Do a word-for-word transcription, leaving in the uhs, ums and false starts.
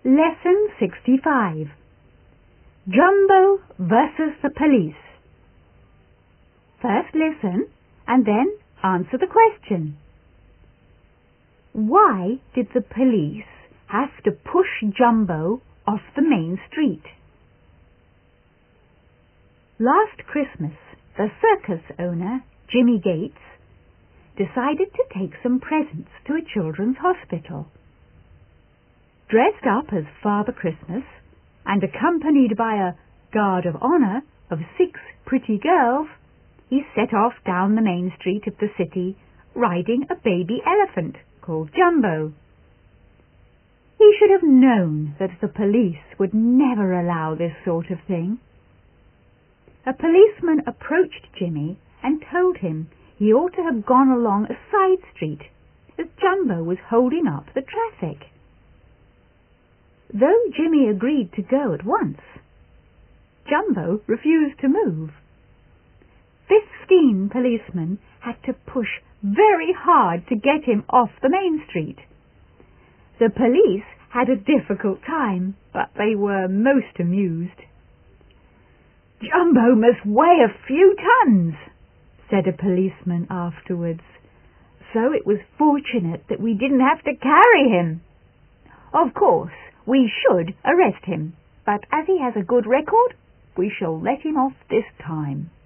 Lesson sixty-five. Jumbo versus the police. First listen and then answer the question. Why did the police have to push Jumbo off the main street? Last Christmas, the circus owner, Jimmy Gates, decided to take some presents to a children's hospital. Dressed up as Father Christmas and accompanied by a guard of honor of six pretty girls, he set off down the main street of the city riding a baby elephant called Jumbo. He should have known that the police would never allow this sort of thing. A policeman approached Jimmy and told him he ought to have gone along a side street, as Jumbo was holding up the traffic. Though Jimmy agreed to go at once, Jumbo refused to move. Fifteen policemen had to push very hard to get him off the main street. The police had a difficult time, but they were most amused. "Jumbo must weigh a few tons," said a policeman afterwards, "so it was fortunate that we didn't have to carry him. Of course, we should arrest him, but as he has a good record, we shall let him off this time."